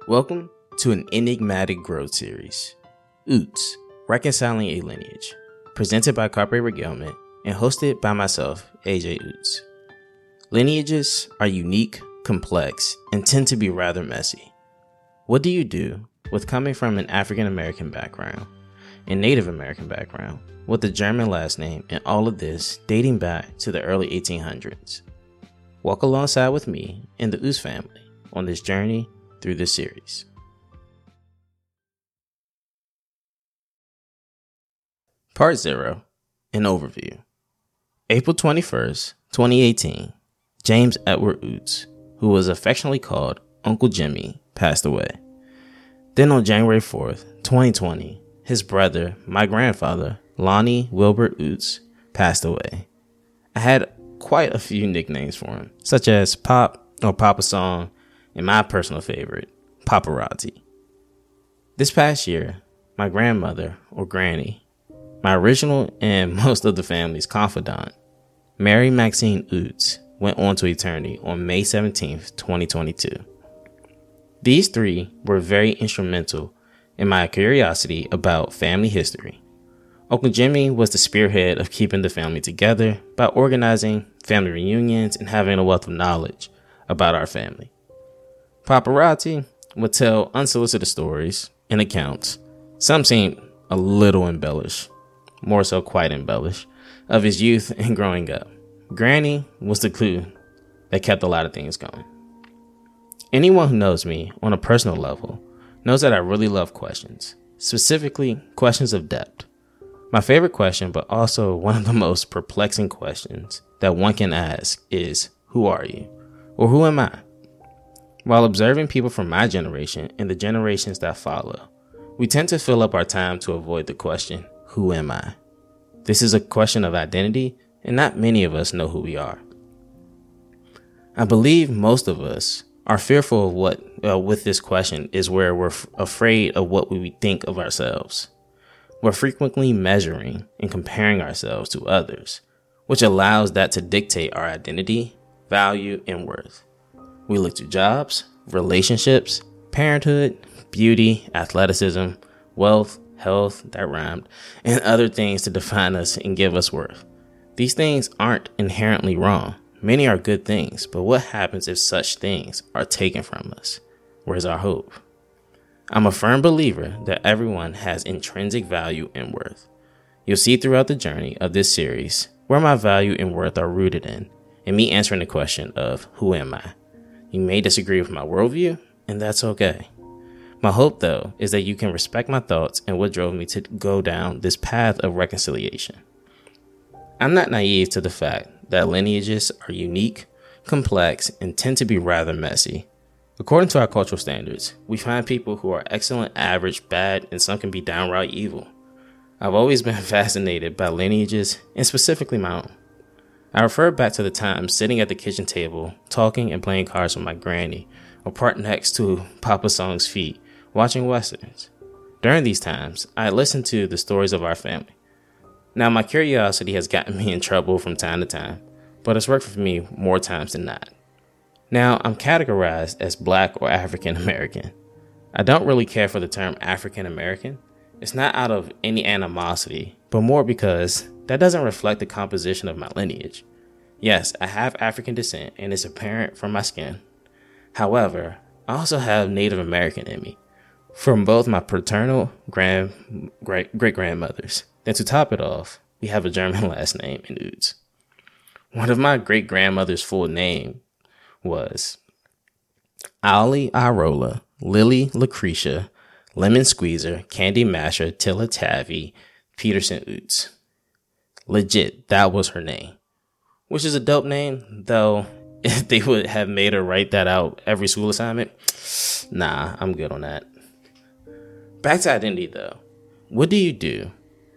Welcome to an enigmatic growth series, Oots, Reconciling a Lineage, presented by Carpe Regalment and hosted by myself, AJ Oots. Lineages are unique, complex, and tend to be rather messy. What do you do with coming from an African American background and Native American background with a German last name and all of this dating back to the early 1800s? Walk alongside with me and the Oots family on this journey through this series. Part 0, an overview. April 21st, 2018, James Edward Oots, who was affectionately called Uncle Jimmy, passed away. Then on January 4th, 2020, his brother, my grandfather, Lonnie Wilbert Oots, passed away. I had quite a few nicknames for him, such as Pop or Papa Song, and my personal favorite, Paparazzi. This past year, my grandmother, or Granny, my original and most of the family's confidant, Mary Maxine Oots, went on to eternity on May 17th, 2022. These three were very instrumental in my curiosity about family history. Uncle Jimmy was the spearhead of keeping the family together by organizing family reunions and having a wealth of knowledge about our family. Paparazzi would tell unsolicited stories and accounts, some seemed a little embellished, more so quite embellished, of his youth and growing up. Granny was the glue that kept a lot of things going. Anyone who knows me on a personal level knows that I really love questions, specifically questions of depth. My favorite question, but also one of the most perplexing questions that one can ask is, who are you? Or who am I? While observing people from my generation and the generations that follow, we tend to fill up our time to avoid the question, who am I? This is a question of identity, and not many of us know who we are. I believe most of us are fearful of what, with this question, is where we're afraid of what we think of ourselves. We're frequently measuring and comparing ourselves to others, which allows that to dictate our identity, value, and worth. We look to jobs, relationships, parenthood, beauty, athleticism, wealth, health, that rhymed, and other things to define us and give us worth. These things aren't inherently wrong. Many are good things, but what happens if such things are taken from us? Where's our hope? I'm a firm believer that everyone has intrinsic value and worth. You'll see throughout the journey of this series where my value and worth are rooted in, and me answering the question of who am I? You may disagree with my worldview, and that's okay. My hope, though, is that you can respect my thoughts and what drove me to go down this path of reconciliation. I'm not naive to the fact that lineages are unique, complex, and tend to be rather messy. According to our cultural standards, we find people who are excellent, average, bad, and some can be downright evil. I've always been fascinated by lineages, and specifically my own. I refer back to the time sitting at the kitchen table, talking and playing cards with my granny, or parked next to Papa Song's feet, watching westerns. During these times, I listened to the stories of our family. Now, my curiosity has gotten me in trouble from time to time, but it's worked for me more times than not. Now, I'm categorized as Black or African American. I don't really care for the term African American. It's not out of any animosity, but more because that doesn't reflect the composition of my lineage. Yes, I have African descent and it's apparent from my skin. However, I also have Native American in me, from both my paternal great-grandmothers. Then to top it off, we have a German last name in Oots. One of my great-grandmother's full name was Ollie Irola, Lily Lucretia, Lemon Squeezer, Candy Masher, Tilla Tavi, Peterson Oots. Legit, that was her name. Which is a dope name, though if they would have made her write that out every school assignment, nah, I'm good on that. Back to identity, though. What do you do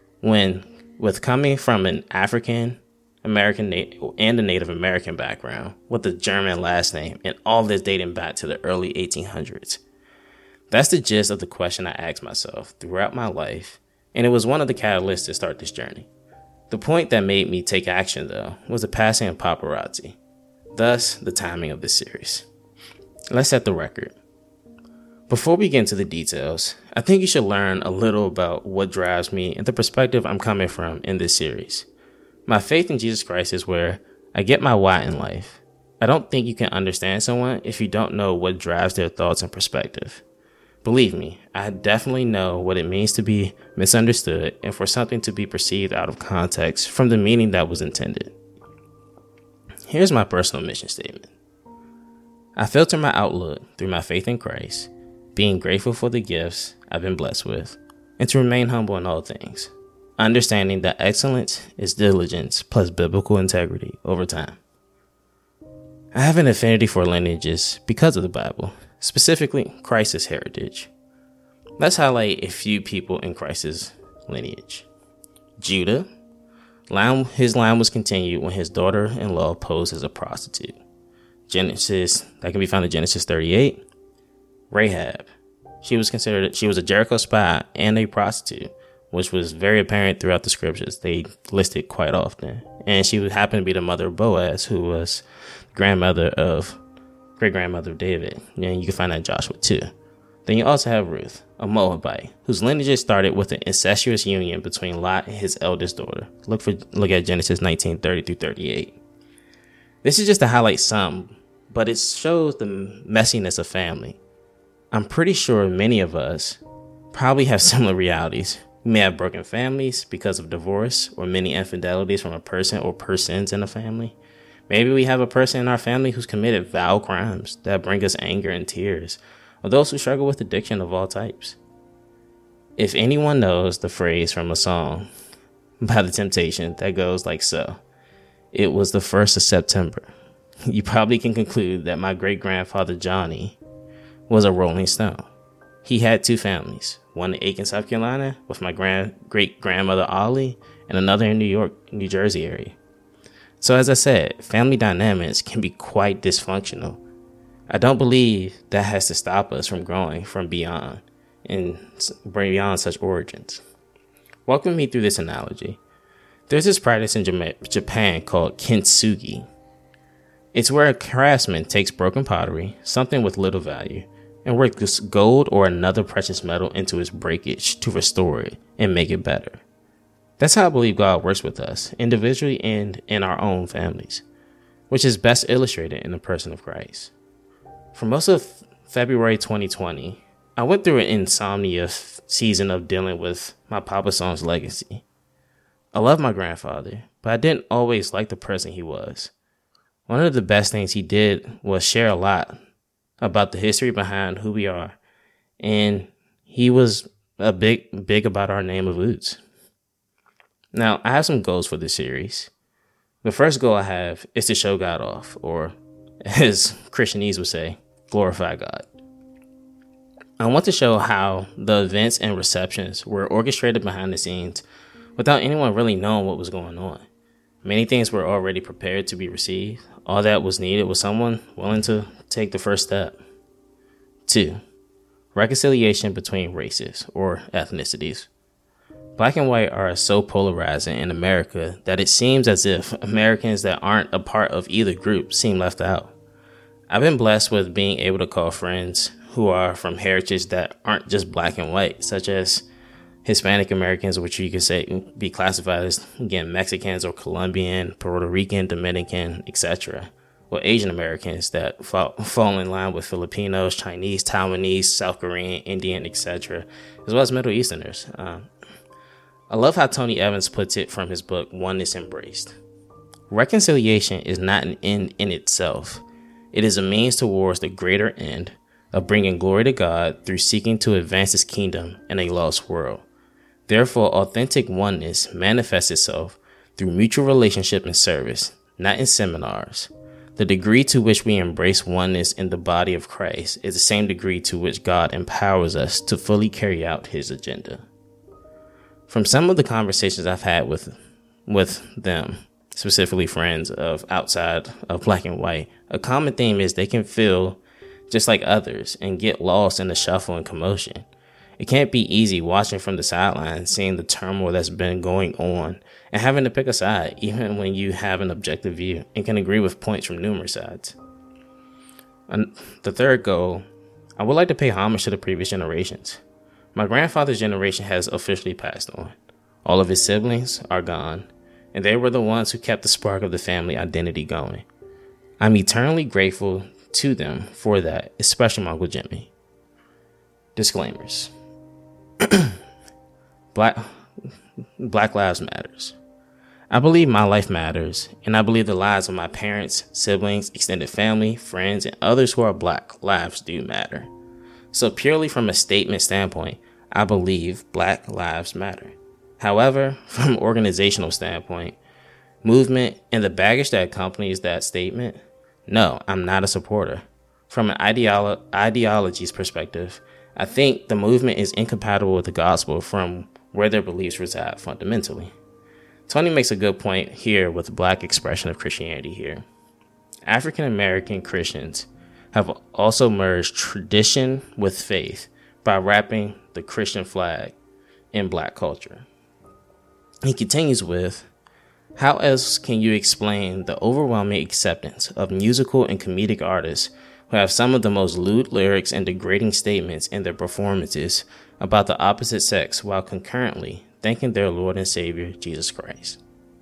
with coming from an African American and a Native American background with a German last name and all this dating back to the early 1800s? That's the gist of the question I asked myself throughout my life, and it was one of the catalysts to start this journey. The point that made me take action, though, was the passing of Paparazzi, thus the timing of this series. Let's set the record. Before we get into the details, I think you should learn a little about what drives me and the perspective I'm coming from in this series. My faith in Jesus Christ is where I get my why in life. I don't think you can understand someone if you don't know what drives their thoughts and perspective. Believe me, I definitely know what it means to be misunderstood and for something to be perceived out of context from the meaning that was intended. Here's my personal mission statement. I filter my outlook through my faith in Christ, being grateful for the gifts I've been blessed with, and to remain humble in all things, understanding that excellence is diligence plus biblical integrity over time. I have an affinity for lineages because of the Bible, specifically Christ's heritage. Let's highlight a few people in Christ's lineage. Judah. His line was continued when his daughter-in-law posed as a prostitute. Genesis, that can be found in Genesis 38. Rahab. She was a Jericho spy and a prostitute, which was very apparent throughout the scriptures. They listed quite often. And she happened to be the mother of Boaz, who was great-grandmother of David. And you can find that in Joshua 2. Then you also have Ruth, a Moabite, whose lineage started with an incestuous union between Lot and his eldest daughter. Look at Genesis 19:30 through 38. This is just to highlight some, but it shows the messiness of family. I'm pretty sure many of us probably have similar realities. We may have broken families because of divorce or many infidelities from a person or persons in a family. Maybe we have a person in our family who's committed vile crimes that bring us anger and tears, or those who struggle with addiction of all types. If anyone knows the phrase from a song by The Temptations that goes like so, "It was the 1st of September," you probably can conclude that my great-grandfather Johnny was a Rolling Stone. He had two families, one in Aiken, South Carolina, with my great-grandmother Ollie, and another in New York, New Jersey area. So as I said, family dynamics can be quite dysfunctional. I don't believe that has to stop us from growing from beyond such origins. Walking me through this analogy, there's this practice in Japan called kintsugi. It's where a craftsman takes broken pottery, something with little value, and works gold or another precious metal into its breakage to restore it and make it better. That's how I believe God works with us, individually and in our own families, which is best illustrated in the person of Christ. For most of February 2020, I went through an insomnia season of dealing with my Papa Song's legacy. I love my grandfather, but I didn't always like the person he was. One of the best things he did was share a lot about the history behind who we are, and he was a big about our name of Oots. Now, I have some goals for this series. The first goal I have is to show God off, or as Christianese would say, glorify God. I want to show how the events and receptions were orchestrated behind the scenes without anyone really knowing what was going on. Many things were already prepared to be received. All that was needed was someone willing to take the first step. 2. Reconciliation between races or ethnicities. Black and white are so polarizing in America that it seems as if Americans that aren't a part of either group seem left out. I've been blessed with being able to call friends who are from heritage that aren't just black and white, such as Hispanic Americans, which you could say be classified as, again, Mexicans or Colombian, Puerto Rican, Dominican, etc. Or Asian Americans that fall in line with Filipinos, Chinese, Taiwanese, South Korean, Indian, etc., as well as Middle Easterners. I love how Tony Evans puts it from his book, Oneness Embraced. Reconciliation is not an end in itself. It is a means towards the greater end of bringing glory to God through seeking to advance His kingdom in a lost world. Therefore, authentic oneness manifests itself through mutual relationship and service, not in seminars. The degree to which we embrace oneness in the body of Christ is the same degree to which God empowers us to fully carry out His agenda. From some of the conversations I've had with them, specifically friends of outside of black and white, a common theme is they can feel just like others and get lost in the shuffle and commotion. It can't be easy watching from the sidelines, seeing the turmoil that's been going on and having to pick a side, even when you have an objective view and can agree with points from numerous sides. And the third goal I would like to pay homage to the previous generations. My grandfather's generation has officially passed on. All of his siblings are gone, and they were the ones who kept the spark of the family identity going. I'm eternally grateful to them for that, especially my Uncle Jimmy. Disclaimers. Black Lives Matters. I believe my life matters, and I believe the lives of my parents, siblings, extended family, friends, and others who are Black lives do matter. So purely from a statement standpoint, I believe Black lives matter. However, from an organizational standpoint, movement, and the baggage that accompanies that statement, no, I'm not a supporter. From an ideology's perspective, I think the movement is incompatible with the gospel from where their beliefs reside fundamentally. Tony makes a good point here with the Black expression of Christianity here. African American Christians have also merged tradition with faith by wrapping the Christian flag in Black culture. He continues with, how else can you explain the overwhelming acceptance of musical and comedic artists who have some of the most lewd lyrics and degrading statements in their performances about the opposite sex while concurrently thanking their Lord and Savior, Jesus Christ?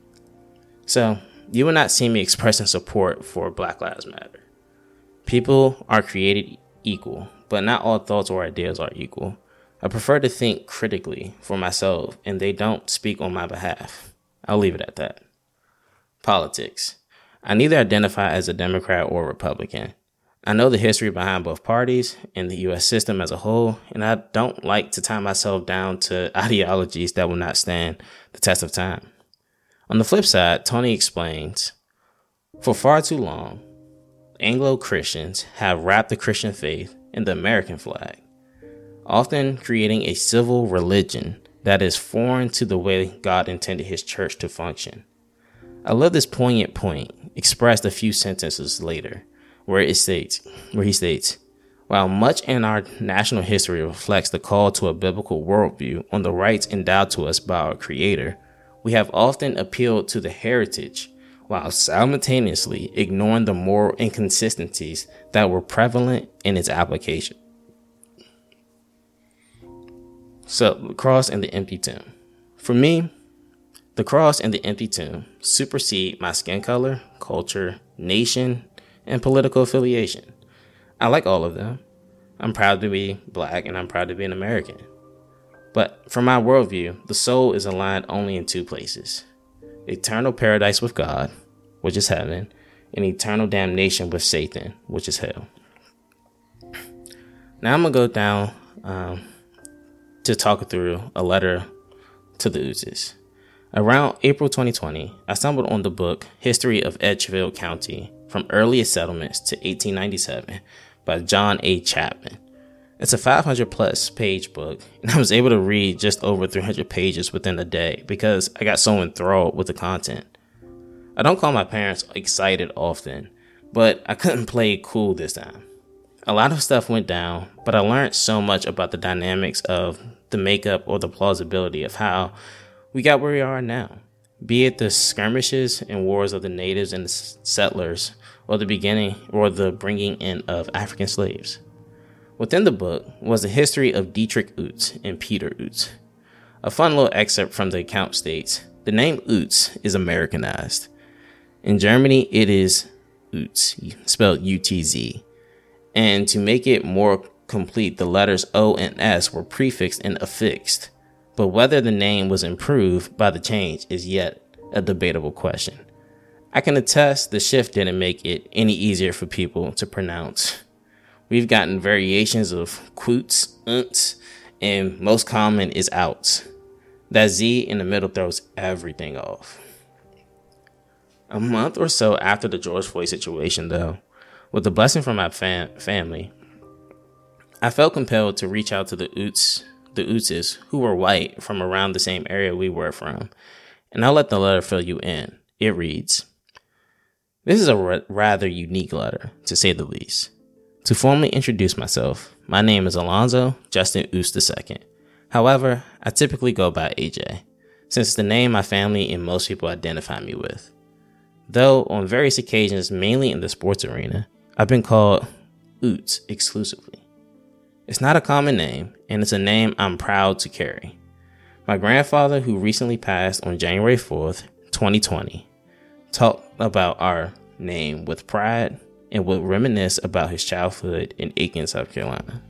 So, you will not see me expressing support for Black Lives Matter. People are created equal, but not all thoughts or ideas are equal. I prefer to think critically for myself, and they don't speak on my behalf. I'll leave it at that. Politics. I neither identify as a Democrat or Republican. I know the history behind both parties and the U.S. system as a whole, and I don't like to tie myself down to ideologies that will not stand the test of time. On the flip side, Tony explains, for far too long, Anglo-Christians have wrapped the Christian faith in the American flag, often creating a civil religion that is foreign to the way God intended his church to function. I love this poignant point expressed a few sentences later, where he states, while much in our national history reflects the call to a biblical worldview on the rights endowed to us by our Creator, we have often appealed to the heritage while simultaneously ignoring the moral inconsistencies that were prevalent in its application. So, the cross and the empty tomb. For me, the cross and the empty tomb supersede my skin color, culture, nation, and political affiliation. I like all of them. I'm proud to be Black and I'm proud to be an American. But from my worldview, the soul is aligned only in two places: eternal paradise with God, which is heaven, and eternal damnation with Satan, which is hell. Now I'm going to go down to talk through a letter to the Utzes. Around April 2020, I stumbled on the book History of Edgefield County from Earliest Settlements to 1897 by John A. Chapman. It's a 500 plus page book, and I was able to read just over 300 pages within a day because I got so enthralled with the content. I don't call my parents excited often, but I couldn't play cool this time. A lot of stuff went down, but I learned so much about the dynamics of the makeup or the plausibility of how we got where we are now, be it the skirmishes and wars of the natives and the settlers, or the beginning or the bringing in of African slaves. Within the book was the history of Dietrich Utz and Peter Utz. A fun little excerpt from the account states, the name Utz is Americanized. In Germany, it is Utz, spelled U-T-Z. And to make it more complete, the letters O and S were prefixed and affixed. But whether the name was improved by the change is yet a debatable question. I can attest the shift didn't make it any easier for people to pronounce. We've gotten variations of quotes, unts, and most common is outs. That Z in the middle throws everything off. A month or so after the George Floyd situation, though, with the blessing from my family, I felt compelled to reach out to the Utzes, who were white from around the same area we were from, and I'll let the letter fill you in. It reads, this is a rather unique letter, to say the least. To formally introduce myself, my name is Alonzo Justin Utz II. However, I typically go by AJ, since it's the name my family and most people identify me with. Though on various occasions, mainly in the sports arena, I've been called Utz exclusively. It's not a common name, and it's a name I'm proud to carry. My grandfather, who recently passed on January 4th, 2020, talked about our name with pride and would reminisce about his childhood in Aiken, South Carolina.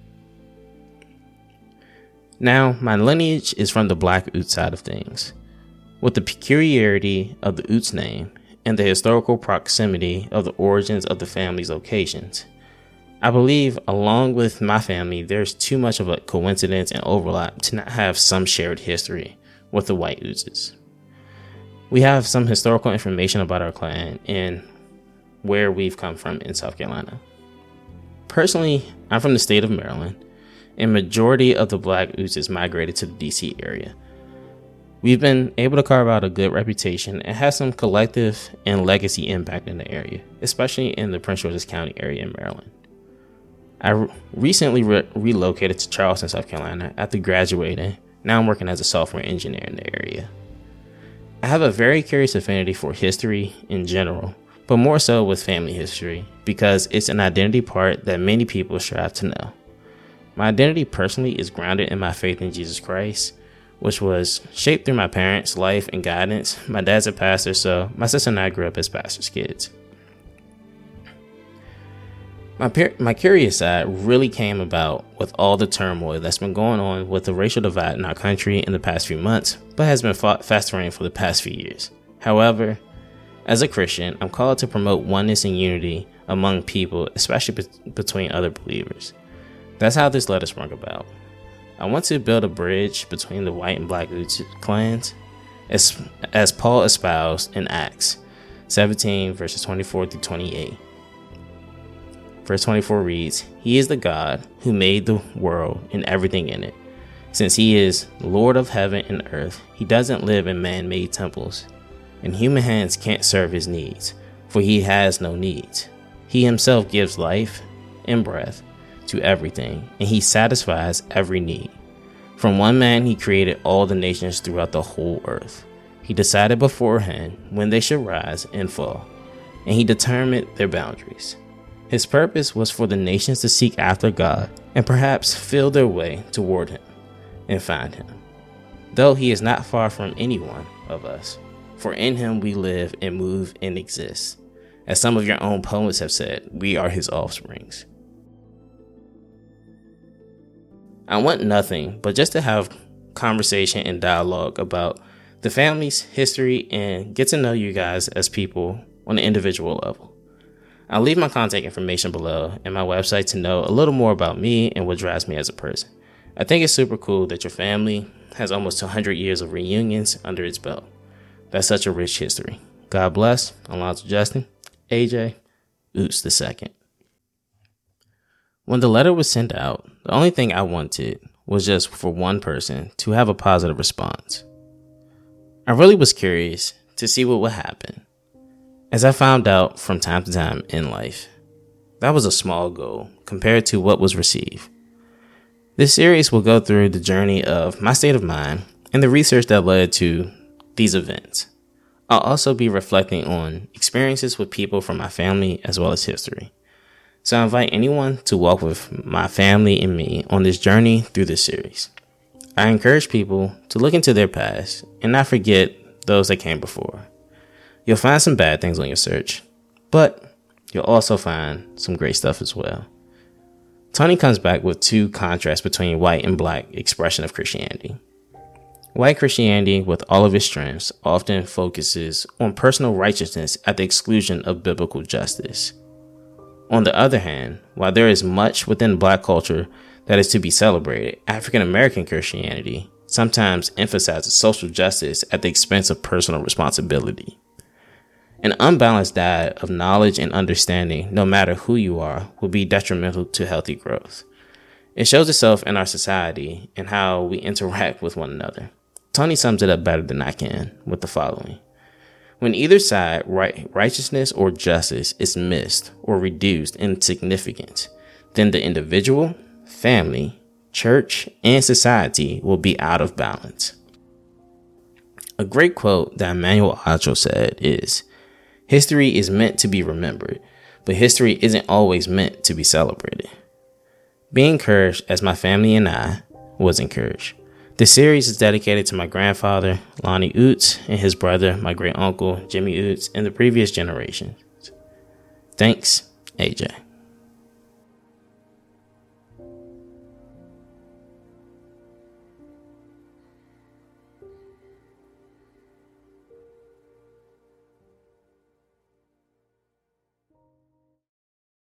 Now, my lineage is from the Black Utes side of things. With the peculiarity of the Utes name and the historical proximity of the origins of the family's locations, I believe, along with my family, there's too much of a coincidence and overlap to not have some shared history with the White Utes. We have some historical information about our clan and where we've come from in South Carolina. Personally, I'm from the state of Maryland, and majority of the Black Utes migrated to the DC area. We've been able to carve out a good reputation and have some collective and legacy impact in the area, especially in the Prince George's County area in Maryland. I recently relocated to Charleston, South Carolina after graduating. Now I'm working as a software engineer in the area. I have a very curious affinity for history in general, but more so with family history because it's an identity part that many people strive to know. My identity personally is grounded in my faith in Jesus Christ, which was shaped through my parents' life and guidance. My dad's a pastor, so my sister and I grew up as pastors' kids. My curious side really came about with all the turmoil that's been going on with the racial divide in our country in the past few months, but has been festering for the past few years. However, as a Christian, I'm called to promote oneness and unity among people, especially between other believers. That's how this letter sprung about. I want to build a bridge between the White and Black Utes clans, as Paul espoused in Acts 17, verses 24 through 28. Verse 24 reads, "He is the God who made the world and everything in it. Since he is Lord of heaven and earth, he doesn't live in man-made temples, and human hands can't serve his needs, for he has no needs. He himself gives life and breath to everything, and he satisfies every need. From one man he created all the nations throughout the whole earth. He decided beforehand when they should rise and fall, and he determined their boundaries. His purpose was for the nations to seek after God and perhaps feel their way toward him and find him, though he is not far from any one of us, for in him we live and move and exist. As some of your own poets have said, we are his offsprings." I want nothing but just to have conversation and dialogue about the family's history and get to know you guys as people on an individual level. I'll leave my contact information below and my website to know a little more about me and what drives me as a person. I think it's super cool that your family has almost 100 years of reunions under its belt. That's such a rich history. God bless. Alonzo Justin, AJ, Utes II. When the letter was sent out, the only thing I wanted was just for one person to have a positive response. I really was curious to see what would happen. As I found out from time to time in life, that was a small goal compared to what was received. This series will go through the journey of my state of mind and the research that led to these events. I'll also be reflecting on experiences with people from my family as well as history. So I invite anyone to walk with my family and me on this journey through this series. I encourage people to look into their past and not forget those that came before. You'll find some bad things on your search, but you'll also find some great stuff as well. Tony comes back with two contrasts between white and black expression of Christianity. White Christianity, with all of its strengths, often focuses on personal righteousness at the exclusion of biblical justice. On the other hand, while there is much within black culture that is to be celebrated, African American Christianity sometimes emphasizes social justice at the expense of personal responsibility. An unbalanced diet of knowledge and understanding, no matter who you are, will be detrimental to healthy growth. It shows itself in our society and how we interact with one another. Tony sums it up better than I can with the following. When either side, righteousness or justice, is missed or reduced in significance, then the individual, family, church, and society will be out of balance. A great quote that Emmanuel Acho said is, "History is meant to be remembered, but history isn't always meant to be celebrated." Be encouraged as my family and I was encouraged. This series is dedicated to my grandfather, Lonnie Oots, and his brother, my great uncle, Jimmy Oots, and the previous generations. Thanks, AJ.